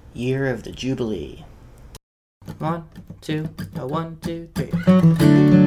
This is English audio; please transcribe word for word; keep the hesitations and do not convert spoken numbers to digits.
year of the Jubilee. One, two, a one, two, three.